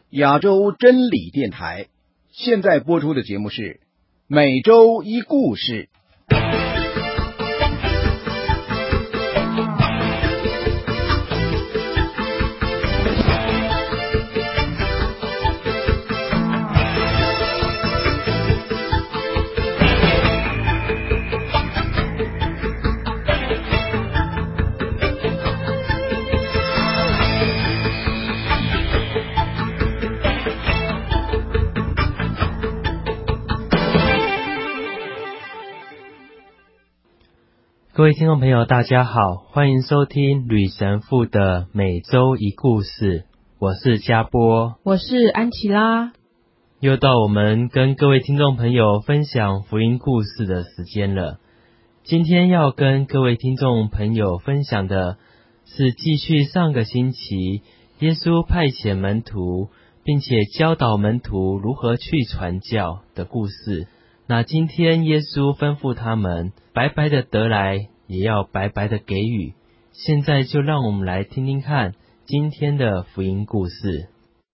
亚洲真理电台，现在播出的节目是每周一故事。 各位听众朋友大家好，欢迎收听吕神父的每周一故事，我是嘉波， 我是安琪拉。 又到我们跟各位听众朋友分享福音故事的时间了。今天要跟各位听众朋友分享的是继续上个星期耶稣派遣门徒并且教导门徒如何去传教的故事。那今天耶稣吩咐他们白白的得来，也要白白的给予。现在就让我们来听听看今天的福音故事。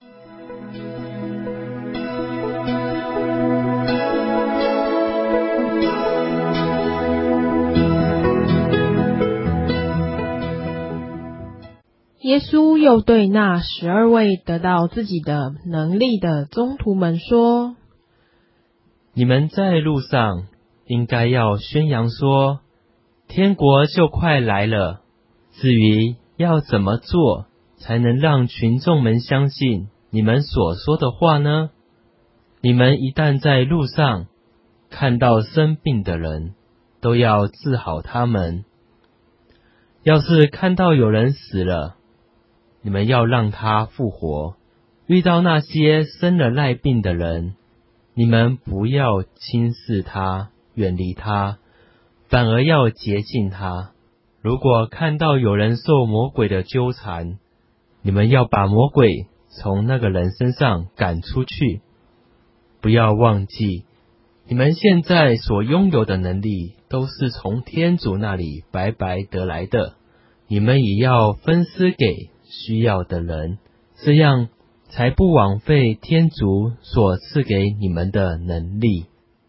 耶稣又对那12位得到自己的能力的宗徒们说， 你们在路上应该要宣扬说，天国就快来了。至于要怎么做才能让群众们相信你们所说的话呢？你们一旦在路上看到生病的人，都要治好他们。要是看到有人死了，你们要让他复活。遇到那些生了赖病的人，你们不要轻视他，远离他，反而要洁净他。如果看到有人受魔鬼的纠缠，你们要把魔鬼从那个人身上赶出去。不要忘记，你们现在所拥有的能力都是从天主那里白白得来的，你们也要分施给需要的人，这样才不枉费天主所赐给你们的能力。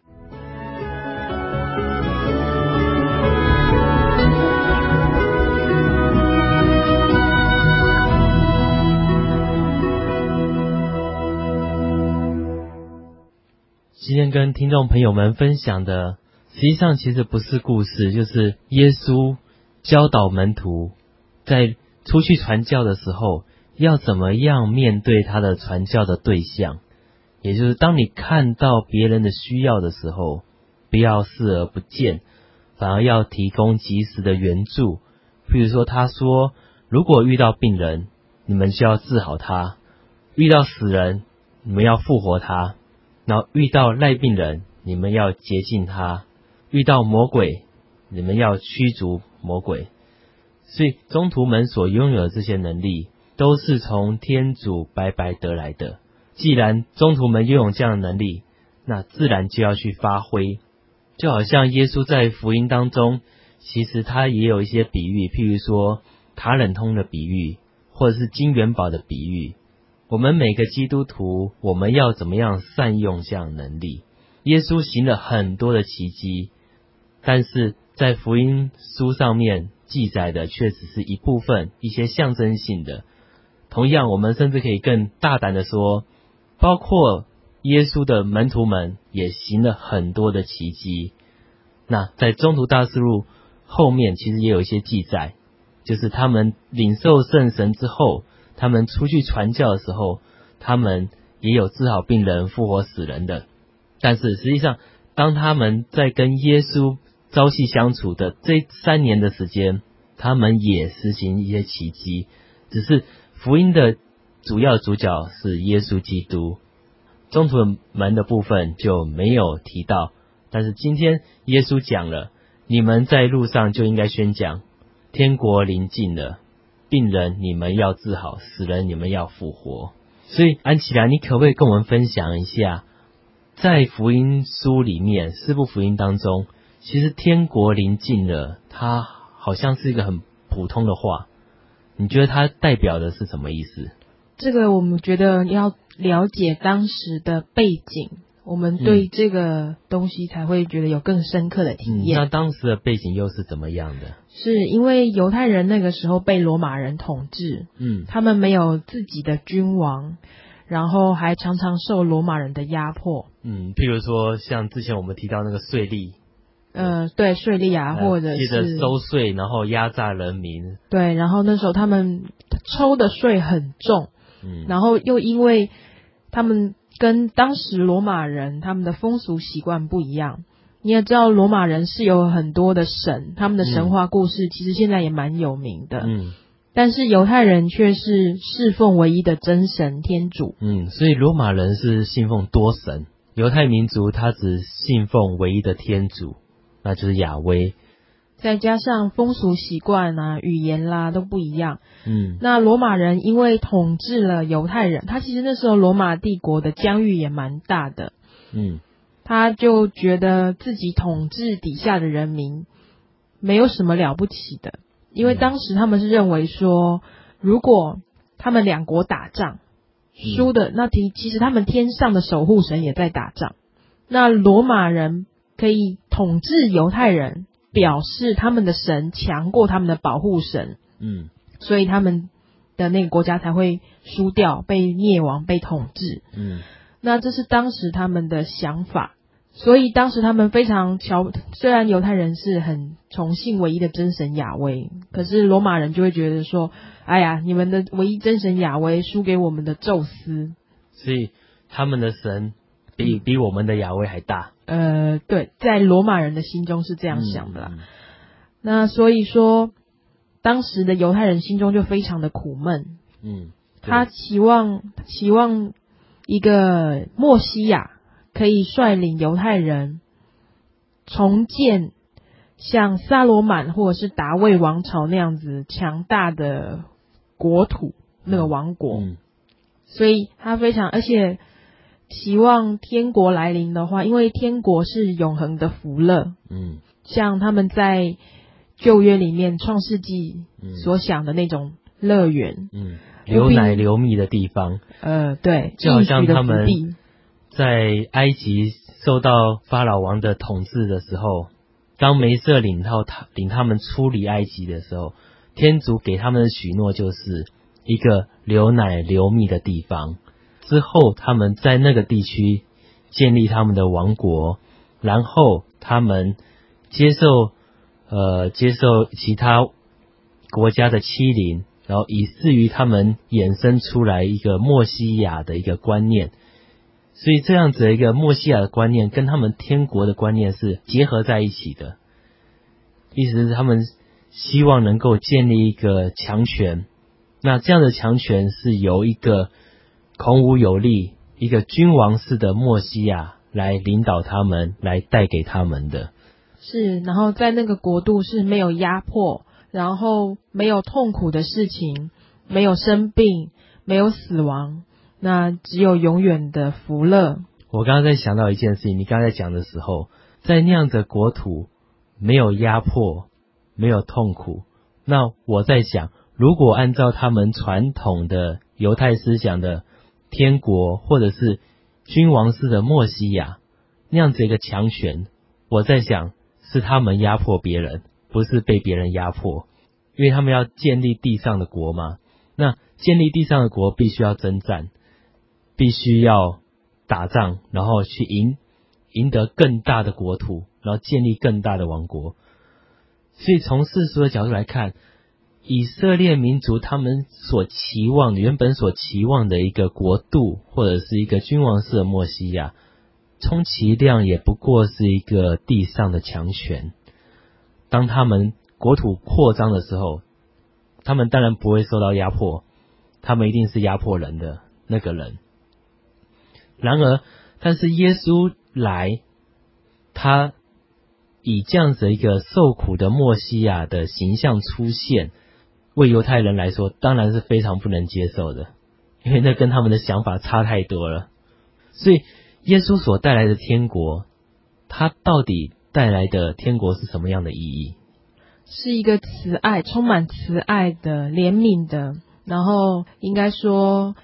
今天跟听众朋友们分享的，实际上其实不是故事，就是耶稣教导门徒在出去传教的时候要怎么样面对他的传教的对象。也就是当你看到别人的需要的时候，不要视而不见，反而要提供及时的援助。譬如说他说，如果遇到病人，你们就要治好他；遇到死人，你们要复活他；然后遇到赖病人，你们要洁净他；遇到魔鬼，你们要驱逐魔鬼。所以宗徒们所拥有的这些能力都是从天主白白得来的。既然宗徒们拥有这样的能力，那自然就要去发挥。就好像耶稣在福音当中，其实他也有一些比喻，譬如说塔冷通的比喻，或者是金元宝的比喻。我们每个基督徒，我们要怎么样善用这样的能力？耶稣行了很多的奇迹，但是在福音书上面记载的却只是一部分，一些象征性的。同样，我们甚至可以更大胆的说，包括耶稣的门徒们也行了很多的奇迹。那在宗徒大事录后面其实也有一些记载，就是他们领受圣神之后，他们出去传教的时候，他们也有治好病人、复活死人的。但是实际上，当他们在跟耶稣朝夕相处的这3年的时间，他们也实行一些奇迹，只是福音的主要主角是耶稣基督，宗徒们的部分就没有提到。但是今天耶稣讲了，你们在路上就应该宣讲，天国临近了，病人你们要治好，死人你们要复活。所以安琪拉，你可不可以跟我们分享一下，在福音书里面4部福音当中，其实天国临近了，它好像是一个很普通的话，你觉得它代表的是什么意思？ 这个我们觉得要了解当时的背景，我们对这个东西才会觉得有更深刻的体验。 那当时的背景又是怎么样的？ 是因为犹太人那个时候被罗马人统治，他们没有自己的君王，然后还常常受罗马人的压迫。 譬如说像之前我们提到那个税吏， 对，税吏啊，或者是接着收税，然后压榨人民。 对，然后那时候他们抽的税很重，然后又因为他们跟当时罗马人他们的风俗习惯不一样。你也知道罗马人是有很多的神，他们的神话故事其实现在也蛮有名的。但是犹太人却是侍奉唯一的真神天主。 所以罗马人是信奉多神，犹太民族他只信奉唯一的天主，那就是亚威。 再加上风俗习惯啊、语言啦都不一样。那罗马人因为统治了犹太人，他其实那时候罗马帝国的疆域也蛮大的。他就觉得自己统治底下的人民没有什么了不起的，因为当时他们是认为说，如果他们两国打仗输的，那其实他们天上的守护神也在打仗。那罗马人可以统治犹太人，表示他们的神强过他们的保护神。所以他们的那个国家才会输掉，被灭亡，被统治。那这是当时他们的想法，所以当时他们非常虽然犹太人是很崇信唯一的真神亚威，可是罗马人就会觉得说，哎呀，你们的唯一真神亚威输给我们的宙斯， 所以他们的神比我们的亚威还大。 对，在罗马人的心中是这样想的啦。那所以说，当时的犹太人心中就非常的苦闷。他期望一个默西亚可以率领犹太人重建像撒罗满或者是达味王朝那样子强大的国土，那个王国。所以他而且期望天国来临的话，因为天国是永恒的福乐。像他们在旧约里面创世纪所想的那种乐园。 流奶流蜜的地方。 对， 就好像他们在埃及受到法老王的统治的时候，当梅瑟领他们出离埃及的时候，天主给他们的许诺就是一个流奶流蜜的地方。之后他们在那个地区建立他们的王国，然后他们接受其他国家的欺凌，然后以至于他们衍生出来一个默西亚的一个观念。所以这样子的一个默西亚的观念跟他们天国的观念是结合在一起的，意思是他们希望能够建立一个强权，那这样的强权是由一个孔武有力、一个君王式的默西亚来领导他们，来带给他们的。 是，然后在那个国度是没有压迫，然后没有痛苦的事情，没有生病，没有死亡，那只有永远的福乐。 我刚刚在想到一件事情，你刚才讲的时候，在那样的国土没有压迫，没有痛苦，那我在想，如果按照他们传统的犹太思想的天国，或者是君王式的默西亚那样子一个强权，我在想是他们压迫别人，不是被别人压迫，因为他们要建立地上的国嘛。那建立地上的国必须要征战，必须要打仗，然后去赢得更大的国土，然后建立更大的王国。所以从世俗的角度来看，以色列民族他们原本所期望的一个国度，或者是一个君王式的默西亚，充其量也不过是一个地上的强权。当他们国土扩张的时候，他们当然不会受到压迫，他们一定是压迫人的那个人。然而，但是耶稣来，他以这样子一个受苦的默西亚的形象出现，为犹太人来说当然是非常不能接受的，因为那跟他们的想法差太多了。所以耶稣所带来的天国，他到底带来的天国是什么样的意义？ 是一个充满慈爱的、怜悯的，然后应该说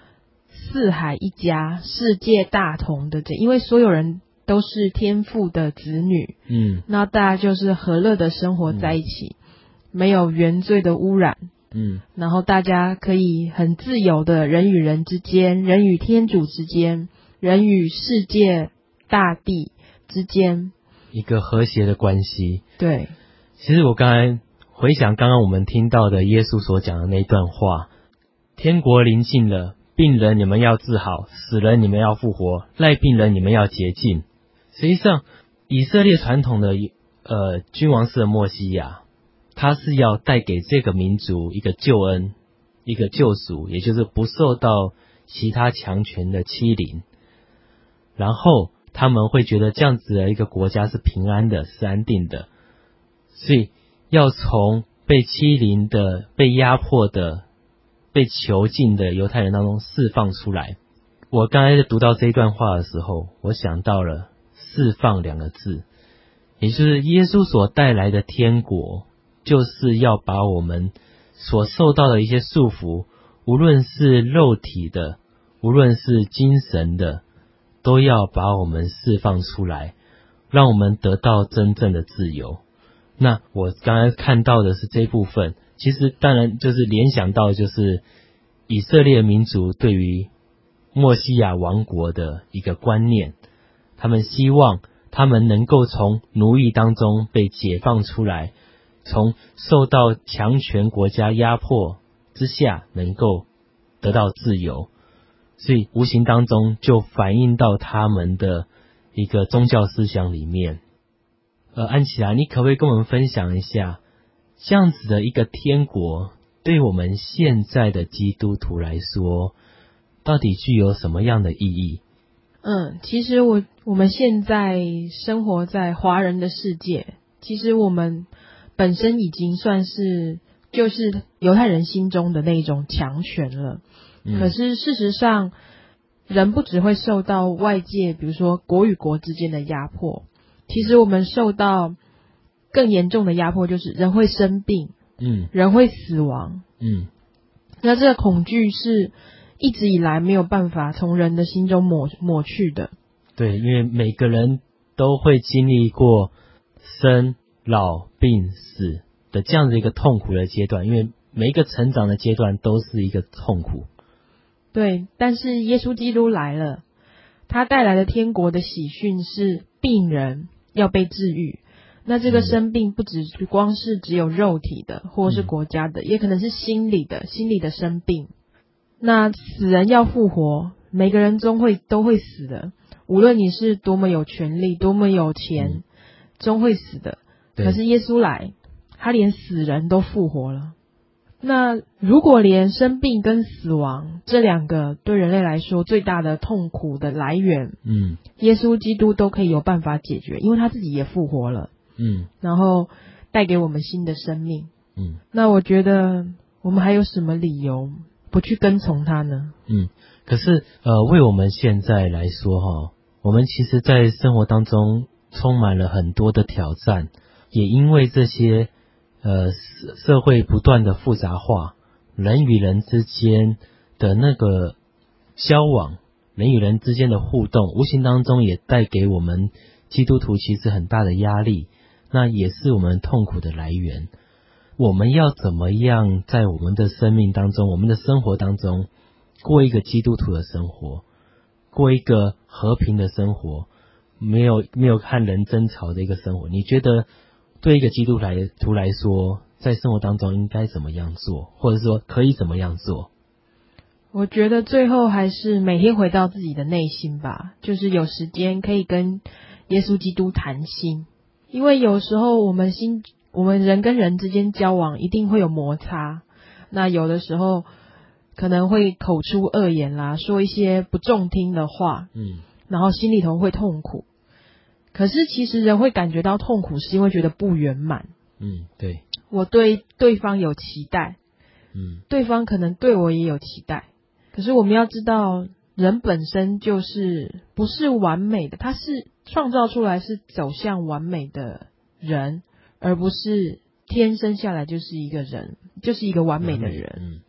四海一家，世界大同的因为所有人都是天父的子女，那大家就是和乐的生活在一起，没有原罪的污染，然后大家可以很自由的人与人之间，人与天主之间，人与世界大地之间一个和谐的关系。 对， 其实我刚才回想刚刚我们听到的耶稣所讲的那段话，天国临近了，病人你们要治好，死人你们要复活，癩病人你们要洁净。实际上以色列传统的君王式的默西亚，他是要带给这个民族一个救恩，一个救赎，也就是不受到其他强权的欺凌，然后他们会觉得这样子的一个国家是平安的，是安定的，所以要从被欺凌的、被压迫的、被囚禁的犹太人当中释放出来。我刚才在读到这一段话的时候，我想到了释放两个字，也就是耶稣所带来的天国，就是要把我们所受到的一些束缚，无论是肉体的，无论是精神的，都要把我们释放出来，让我们得到真正的自由。那我刚才看到的是这部分，其实当然就是联想到就是以色列民族对于默西亚王国的一个观念，他们希望他们能够从奴役当中被解放出来，从受到强权国家压迫之下能够得到自由，所以无形当中就反映到他们的一个宗教思想里面。安琪拉，你可不可以跟我们分享一下，这样子的一个天国对我们现在的基督徒来说，到底具有什么样的意义？ 其实我们现在生活在华人的世界，其实我们本身已经算是就是犹太人心中的那种强权了。可是事实上，人不只会受到外界，比如说国与国之间的压迫，其实我们受到更严重的压迫，就是人会生病，人会死亡，那这个恐惧是一直以来没有办法从人的心中抹去的。 对，因为每个人都会经历过生老病死的这样的一个痛苦的阶段，因为每一个成长的阶段都是一个痛苦。 对，但是耶稣基督来了，他带来的天国的喜讯是病人要被治愈。那这个生病不光是只有肉体的或是国家的，也可能是心理的生病。那死人要复活，每个人都会死的，无论你是多么有权力多么有钱，终会死的。可是耶稣来，他连死人都复活了。那如果连生病跟死亡这两个对人类来说最大的痛苦的来源，耶稣基督都可以有办法解决，因为他自己也复活了，然后带给我们新的生命。那我觉得我们还有什么理由不去跟从他呢？ 可是为我们现在来说我们其实在生活当中充满了很多的挑战，也因为这些社会不断的复杂化，人与人之间的那个交往，人与人之间的互动，无形当中也带给我们基督徒其实很大的压力，那也是我们痛苦的来源。我们要怎么样在我们的生命当中，我们的生活当中过一个基督徒的生活，过一个和平的生活，没有和人争吵的一个生活？你觉得对一个基督徒来说，在生活当中应该怎么样做，或者说可以怎么样做？ 我觉得最后还是每天回到自己的内心吧，就是有时间可以跟耶稣基督谈心。因为有时候我们人跟人之间交往一定会有摩擦，那有的时候可能会口出恶言啦，说一些不中听的话，然后心里头会痛苦。可是其实人会感觉到痛苦，是因为觉得不圆满。 对， 我对对方有期待，对方可能对我也有期待。可是我们要知道，人本身就是不是完美的，他是创造出来是走向完美的人，而不是天生下来就是一个人，就是一个完美的人。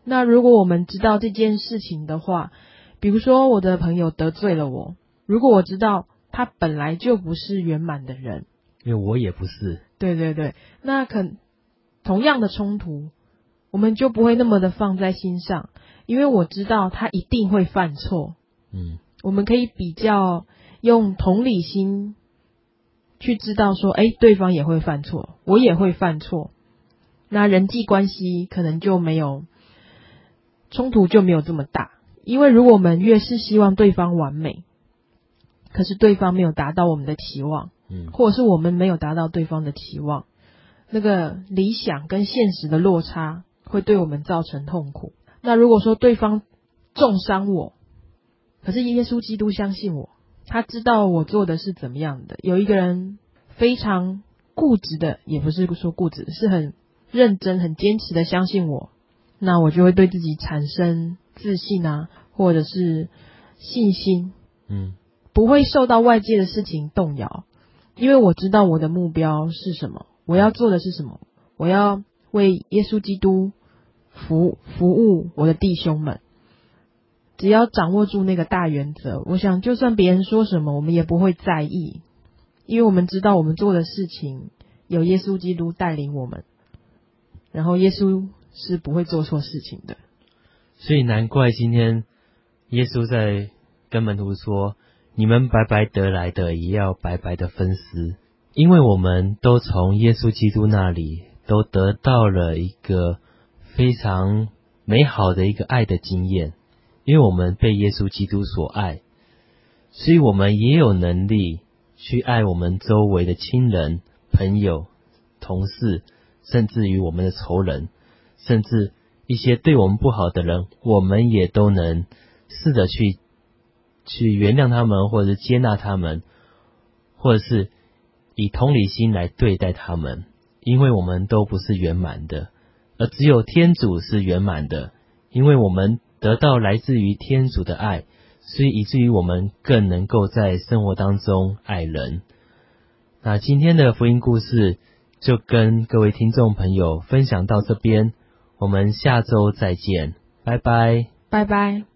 那如果我们知道这件事情的话，比如说我的朋友得罪了我，如果我知道他本来就不是圆满的人， 因为我也不是， 对对对，那同样的冲突，我们就不会那么的放在心上，因为我知道他一定会犯错。我们可以比较用同理心去知道说，对方也会犯错，我也会犯错，那人际关系可能就没有冲突，就没有这么大。因为如果我们越是希望对方完美，可是对方没有达到我们的期望，或者是我们没有达到对方的期望，那个理想跟现实的落差会对我们造成痛苦。那如果说对方重伤我，可是耶稣基督相信我，他知道我做的是怎么样的。有一个人非常固执的，也不是说固执，是很认真很坚持的相信我，那我就会对自己产生自信啊，或者是信心，不会受到外界的事情动摇，因为我知道我的目标是什么，我要做的是什么，我要为耶稣基督服务我的弟兄们。只要掌握住那个大原则，我想就算别人说什么，我们也不会在意，因为我们知道我们做的事情有耶稣基督带领我们，然后耶稣是不会做错事情的。 所以难怪今天耶稣在跟门徒说，你们白白得来的也要白白的分施，因为我们都从耶稣基督那里都得到了一个非常美好的一个爱的经验，因为我们被耶稣基督所爱，所以我们也有能力去爱我们周围的亲人、朋友、同事，甚至于我们的仇人，甚至一些对我们不好的人，我们也都能试着去原谅他们，或者是接纳他们，或者是以同理心来对待他们，因为我们都不是圆满的，而只有天主是圆满的，因为我们得到来自于天主的爱，所以以至于我们更能够在生活当中爱人。那今天的福音故事就跟各位听众朋友分享到这边，我们下周再见，拜拜， 拜拜。